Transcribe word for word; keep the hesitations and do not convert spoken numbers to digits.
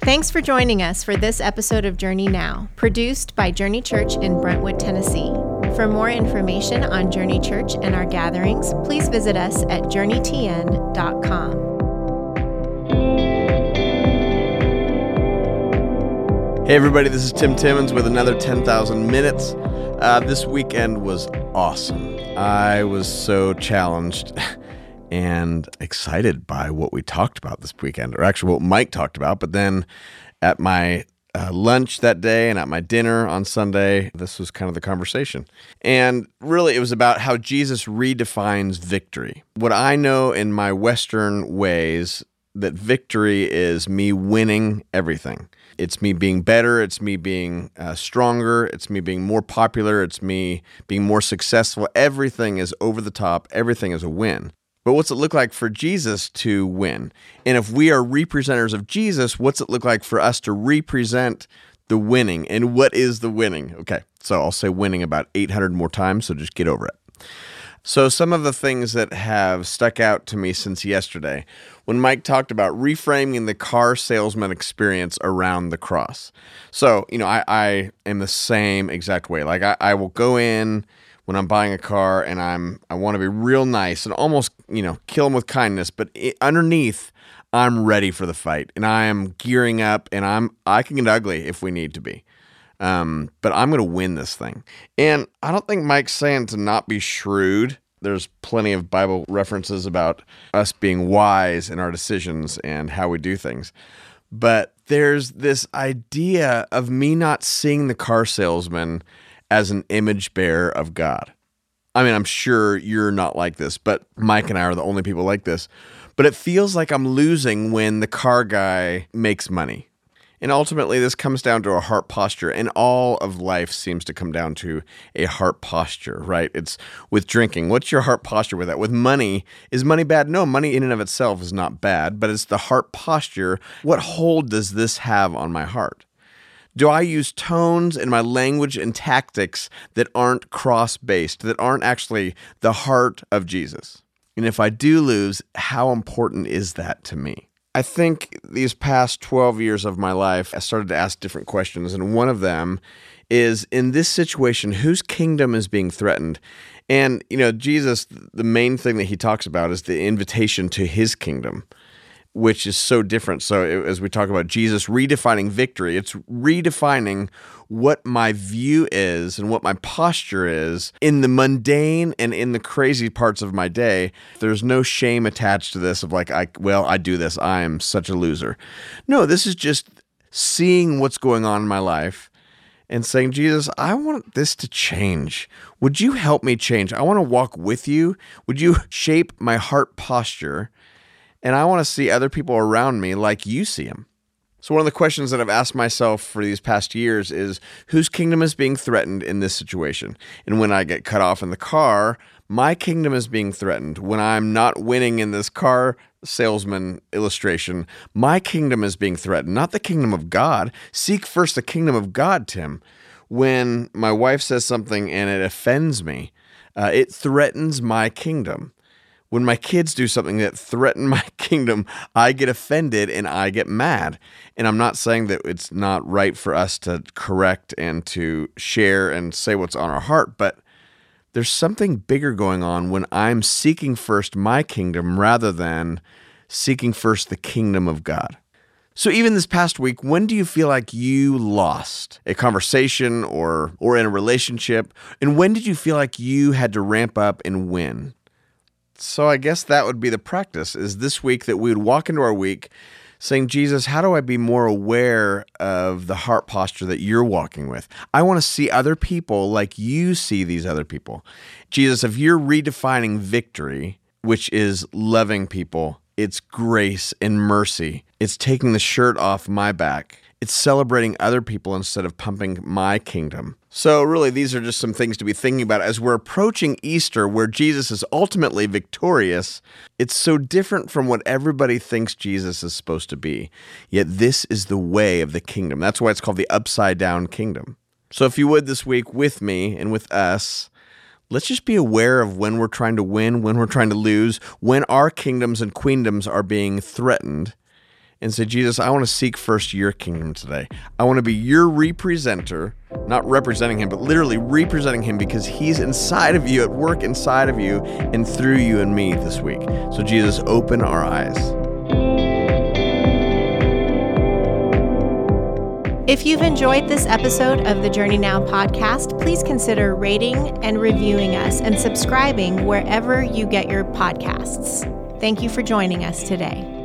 Thanks for joining us for this episode of Journey Now, produced by Journey Church in Brentwood, Tennessee. For more information on Journey Church and our gatherings, please visit us at journey t n dot com. Hey everybody, this is Tim Timmons with another ten thousand minutes. Uh, this weekend was awesome. I was so challenged and excited by what we talked about this weekend, or actually what Mike talked about, but then at my uh, lunch that day and at my dinner on Sunday, this was kind of the conversation. And really, it was about how Jesus redefines victory. What I know in my Western ways, that victory is me winning everything. It's me being better, it's me being uh, stronger, it's me being more popular, it's me being more successful. Everything is over the top, everything is a win. But what's it look like for Jesus to win? And if we are representatives of Jesus, what's it look like for us to represent the winning? And what is the winning? Okay, so I'll say winning about eight hundred more times, so just get over it. So some of the things that have stuck out to me since yesterday, when Mike talked about reframing the car salesman experience around the cross. So, you know, I, I am the same exact way. Like I, I will go in when I'm buying a car and I'm I want to be real nice and almost, you know, kill them with kindness, but it, underneath, I'm ready for the fight and I am gearing up and I'm I can get ugly if we need to be. Um, but I'm going to win this thing. And I don't think Mike's saying to not be shrewd. There's plenty of Bible references about us being wise in our decisions and how we do things. But there's this idea of me not seeing the car salesman as an image bearer of God. I mean, I'm sure you're not like this, but Mike and I are the only people like this. But it feels like I'm losing when the car guy makes money. And ultimately, this comes down to a heart posture, and all of life seems to come down to a heart posture, right? It's with drinking. What's your heart posture with that? With money, is money bad? No, money in and of itself is not bad, but it's the heart posture. What hold does this have on my heart? Do I use tones in my language and tactics that aren't cross-based, that aren't actually the heart of Jesus? And if I do lose, how important is that to me? I think these past twelve years of my life, I started to ask different questions, and one of them is, in this situation, whose kingdom is being threatened? And, you know, Jesus, the main thing that he talks about is the invitation to his kingdom, which is so different. So as we talk about Jesus redefining victory, it's redefining what my view is and what my posture is in the mundane and in the crazy parts of my day. There's no shame attached to this of like, I well, I do this. I am such a loser. No, this is just seeing what's going on in my life and saying, Jesus, I want this to change. Would you help me change? I want to walk with you. Would you shape my heart posture? And I want to see other people around me like you see them. So one of the questions that I've asked myself for these past years is, whose kingdom is being threatened in this situation? And when I get cut off in the car, my kingdom is being threatened. When I'm not winning in this car salesman illustration, my kingdom is being threatened, not the kingdom of God. Seek first the kingdom of God, Tim. When my wife says something and it offends me, uh, it threatens my kingdom. When my kids do something that threatens my kingdom, I get offended and I get mad. And I'm not saying that it's not right for us to correct and to share and say what's on our heart, but there's something bigger going on when I'm seeking first my kingdom rather than seeking first the kingdom of God. So even this past week, when do you feel like you lost a conversation or or in a relationship? And when did you feel like you had to ramp up and win? So I guess that would be the practice, is this week that we would walk into our week saying, Jesus, how do I be more aware of the heart posture that you're walking with? I want to see other people like you see these other people. Jesus, if you're redefining victory, which is loving people, it's grace and mercy. It's taking the shirt off my back. It's celebrating other people instead of pumping my kingdom. So really, these are just some things to be thinking about as we're approaching Easter, where Jesus is ultimately victorious. It's so different from what everybody thinks Jesus is supposed to be. Yet this is the way of the kingdom. That's why it's called the upside down kingdom. So if you would this week with me and with us, let's just be aware of when we're trying to win, when we're trying to lose, when our kingdoms and queendoms are being threatened, and say, Jesus, I want to seek first your kingdom today. I want to be your representer, not representing him, but literally representing him because he's inside of you, at work inside of you and through you and me this week. So Jesus, open our eyes. If you've enjoyed this episode of the Journey Now podcast, please consider rating and reviewing us and subscribing wherever you get your podcasts. Thank you for joining us today.